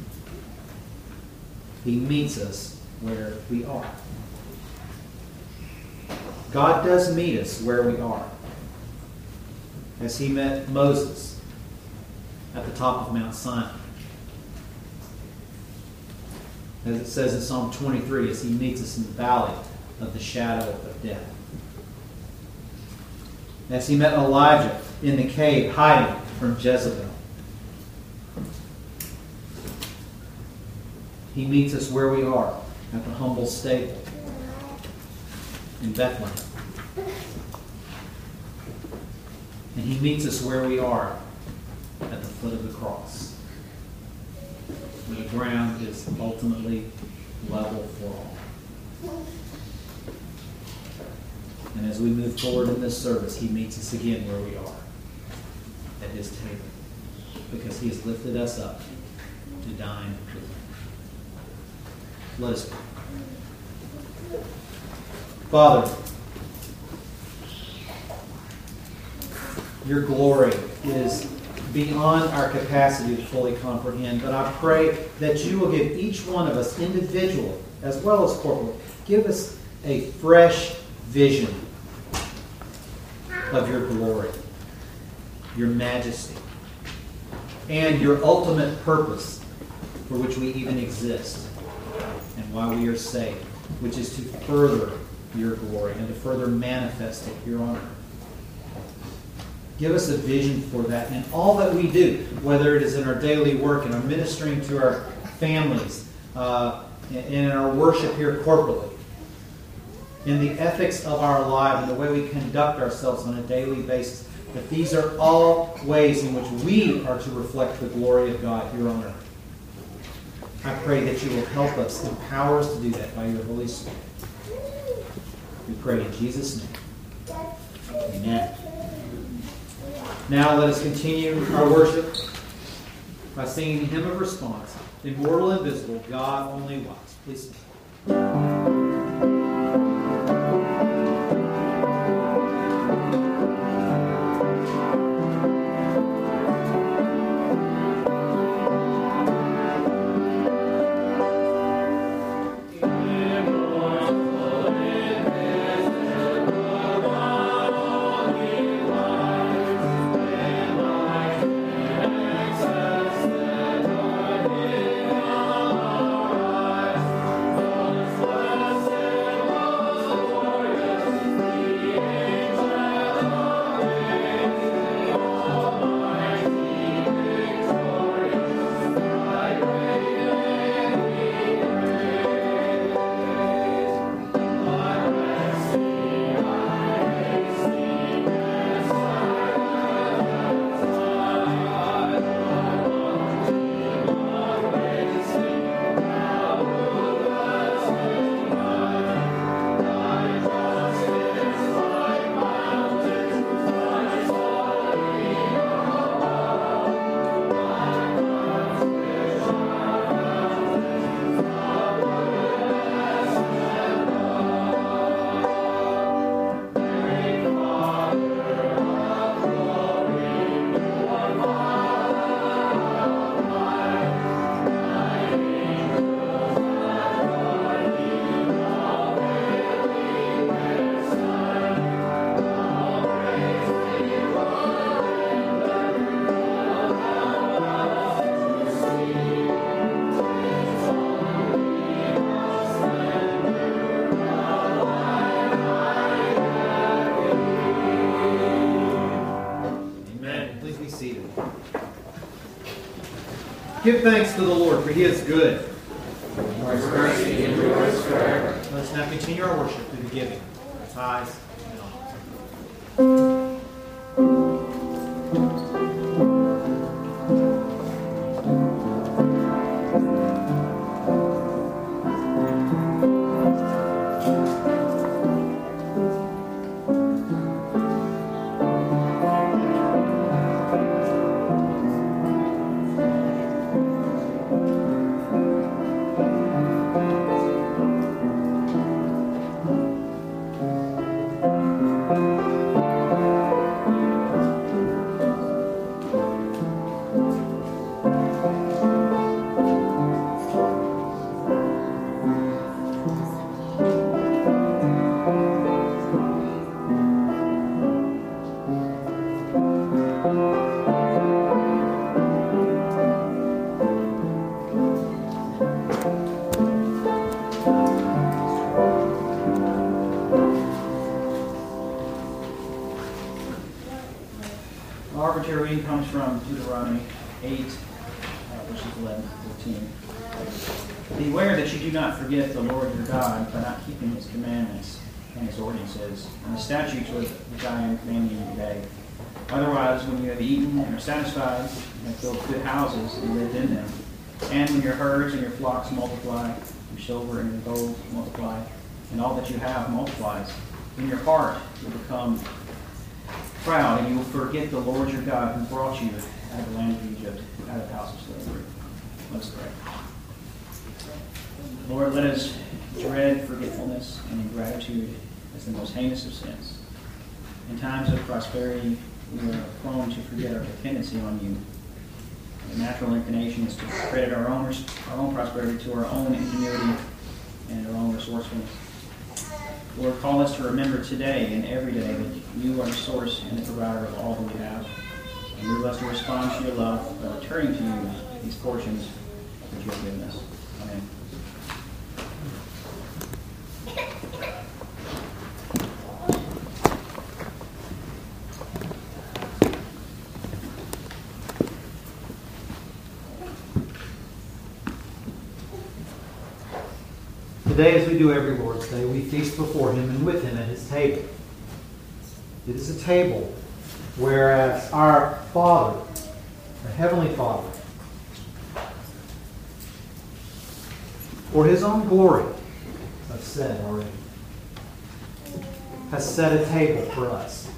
He meets us where we are. God does meet us where we are. As He met Moses at the top of Mount Sinai. As it says in Psalm twenty-three, as He meets us in the valley of the shadow of death. As He met Elijah in the cave hiding from Jezebel. He meets us where we are, at the humble stable in Bethlehem. And He meets us where we are, at the foot of the cross. Where the ground is ultimately level for all. And as we move forward in this service, He meets us again where we are, at His table. Because He has lifted us up to dine with Him. Let us pray. Father, Your glory is beyond our capacity to fully comprehend. But I pray that You will give each one of us individually, as well as corporately, give us a fresh vision of Your glory, Your majesty, and Your ultimate purpose for which we even exist and why we are saved, which is to further Your glory and to further manifest it here on earth. Give us a vision for that in all that we do, whether it is in our daily work, in our ministering to our families, uh, in our worship here corporately, in the ethics of our life and the way we conduct ourselves on a daily basis. That these are all ways in which we are to reflect the glory of God here on earth. I pray that You will help us, empower us to do that by Your Holy Spirit. We pray in Jesus' name. Amen. Now let us continue our worship by singing the hymn of response, Immortal, Invisible, God Only Wise. Please sing. What Give thanks to the Lord, for he is good. His mercy endures forever. Let us now continue our worship through the giving of tithes and offerings. Our arbitrary reading comes from Deuteronomy eight, uh, verses eleven to fourteen. Beware that you do not forget the Lord your God by not keeping his commandments and his ordinances and the statutes which I am commanding you today. Otherwise, when you have eaten and are satisfied, and have built good houses and lived in them, and when your herds and your flocks multiply, your silver and your gold multiply, and all that you have multiplies, then your heart will become proud, and you will forget the Lord your God who brought you out of the land of Egypt, out of the house of slavery. Let us pray. Lord, let us dread forgetfulness and ingratitude as the most heinous of sins. In times of prosperity, we are prone to forget our dependency on you. The natural inclination is to credit our own, our own prosperity to our own ingenuity and our own resourcefulness. Lord, call us to remember today and every day that you are the source and the provider of all that we have. And move us to respond to your love by returning to you these portions that you have given us. Amen. Today, as we do every Lord's Day, we feast before him and with him at his table. It is a table whereas our Father, our Heavenly Father, for his own glory, as I've said already, has set a table for us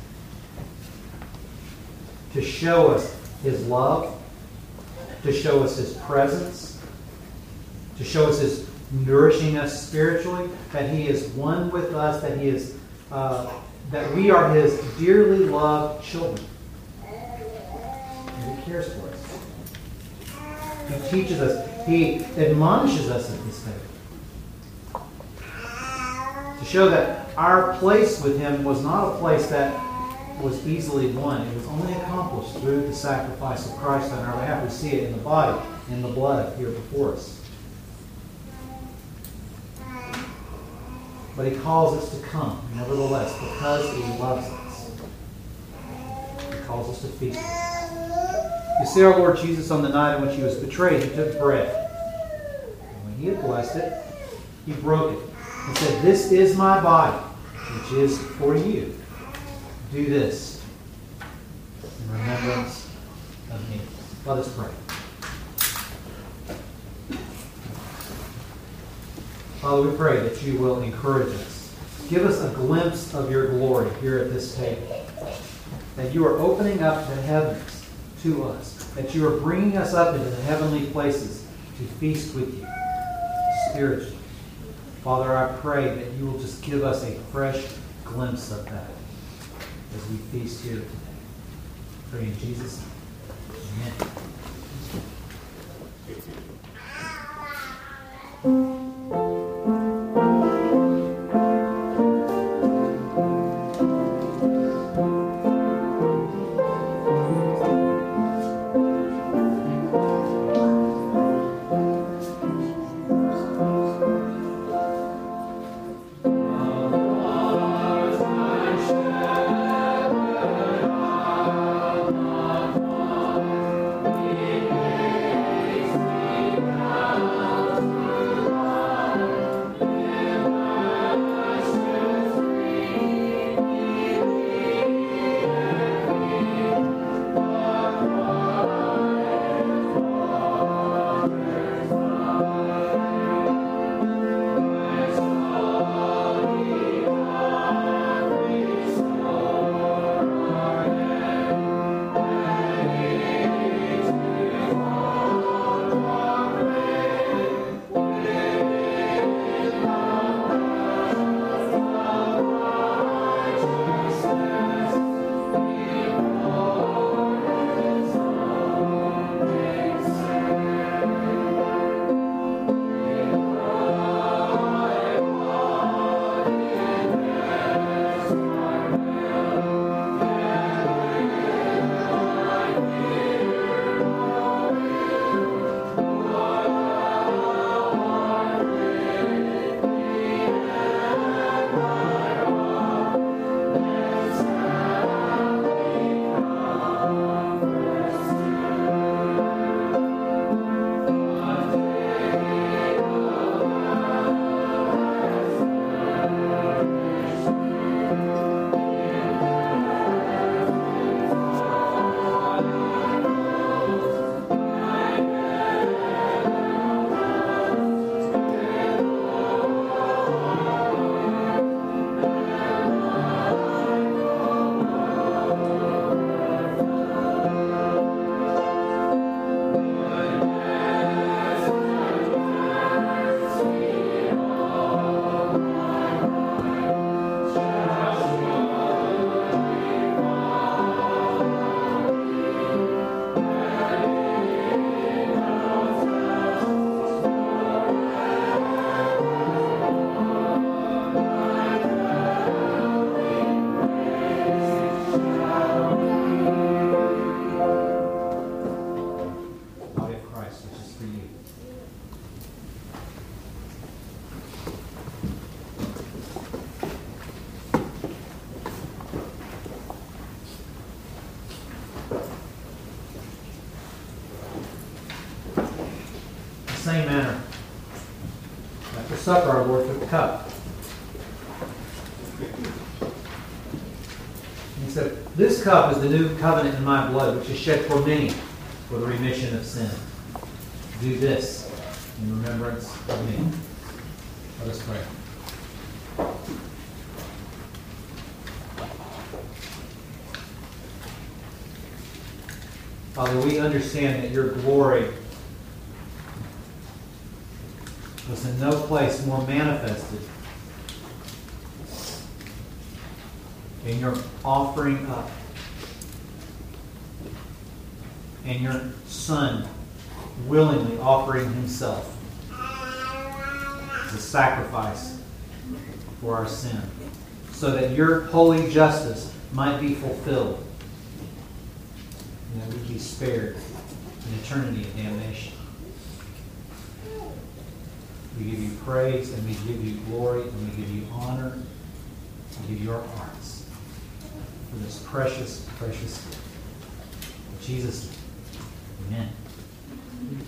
to show us his love, to show us his presence, to show us his nourishing us spiritually, that he is one with us, that he is uh, that we are his dearly loved children. And he cares for us. He teaches us, he admonishes us at this table. To show that our place with him was not a place that was easily won. It was only accomplished through the sacrifice of Christ on our behalf. We see it in the body, in the blood here before us. But he calls us to come, nevertheless, because he loves us. He calls us to feast. You see our Lord Jesus on the night in which he was betrayed, he took bread. And when he had blessed it, he broke it and said, "This is my body, which is for you. Do this in remembrance of me." Let us pray. Father, we pray that you will encourage us. Give us a glimpse of your glory here at this table. That you are opening up the heavens to us. That you are bringing us up into the heavenly places to feast with you spiritually. Father, I pray that you will just give us a fresh glimpse of that as we feast here today. Pray in Jesus' name. Amen. Amen. same manner, after supper, our Lord took the cup. He said, "This cup is the new covenant in my blood, which is shed for many for the remission of sin. Do this in remembrance of me." Let us pray. Father, we understand that your glory was in no place more manifested in your offering up and your Son willingly offering himself as a sacrifice for our sin, so that your holy justice might be fulfilled and that we be spared an eternity of damnation. We give you praise and we give you glory and we give you honor. We give you our hearts for this precious, precious gift. In Jesus' name, amen.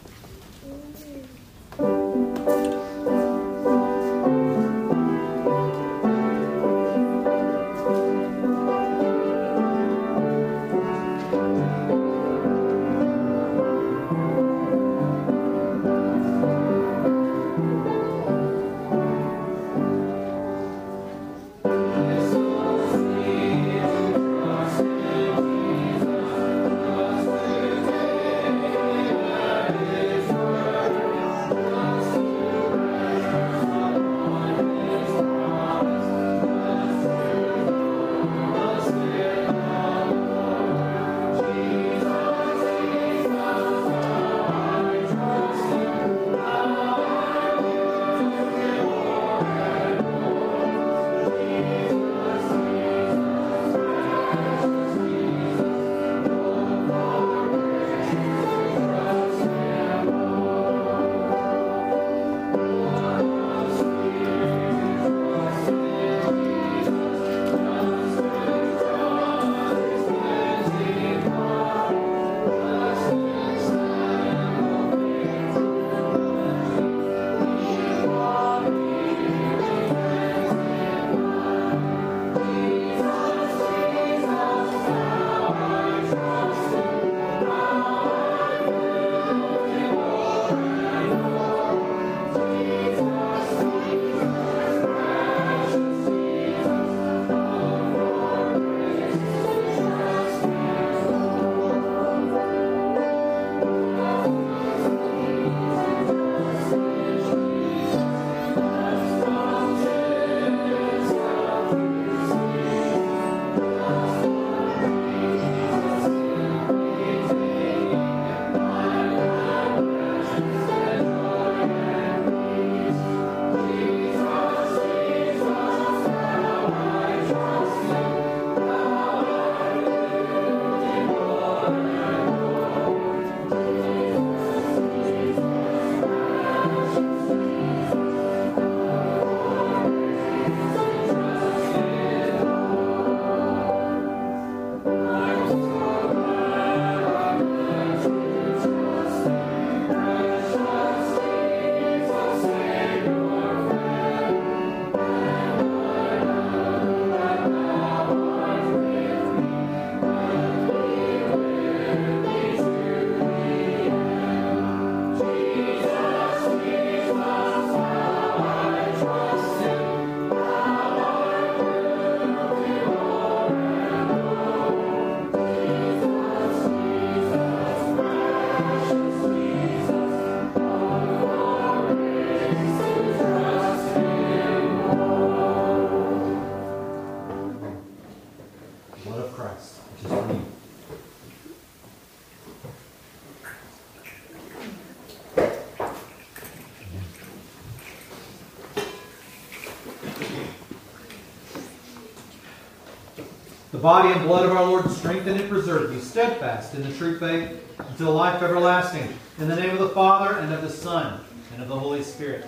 The body and blood of our Lord strengthen and preserve you steadfast in the true faith until life everlasting. In the name of the Father, and of the Son, and of the Holy Spirit.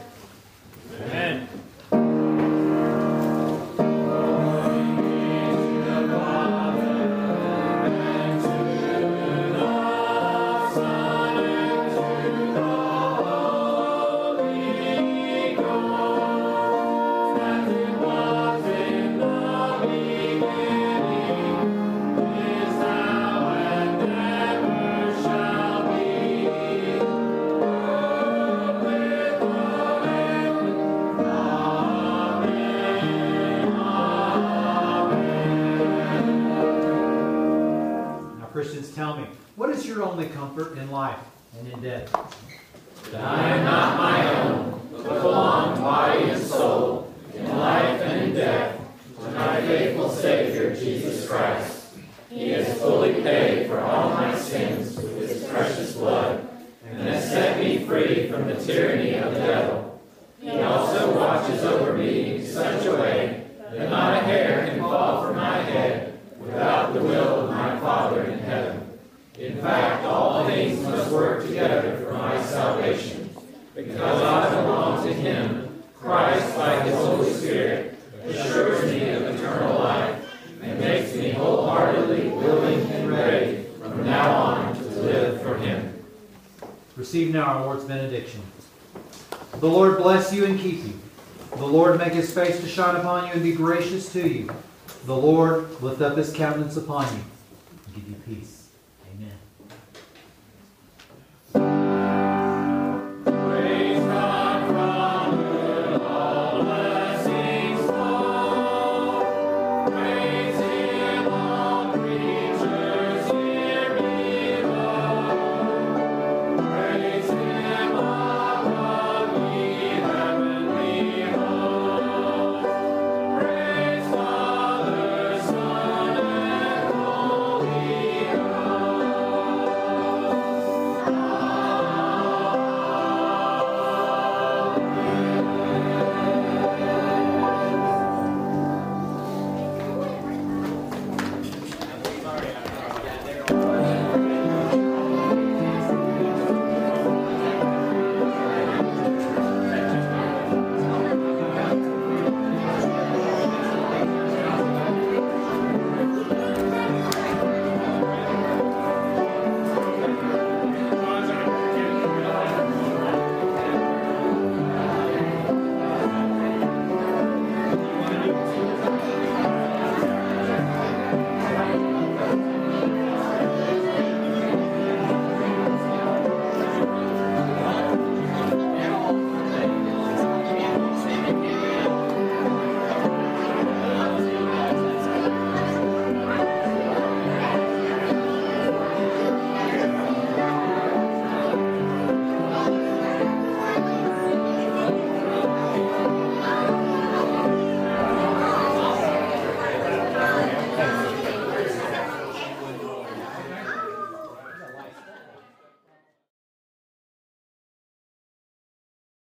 Amen. Son, and to the just tell me, what is your only comfort in life and in death? That I am not my own, but belong body and soul, in life and in death, to my faithful Savior, Jesus Christ. He has fully paid for all my sins with his precious blood, and has set me free from the tyranny of the devil. He also watches over me in such a way that not a hair can fall from my head without the will of my Father in heaven. In fact, all things must work together for my salvation, because I belong to him. Christ, by his Holy Spirit, assures me of eternal life and makes me wholeheartedly willing and ready from now on to live for him. Receive now our Lord's benediction. The Lord bless you and keep you. The Lord make his face to shine upon you and be gracious to you. The Lord lift up his countenance upon you and give you peace. Amen.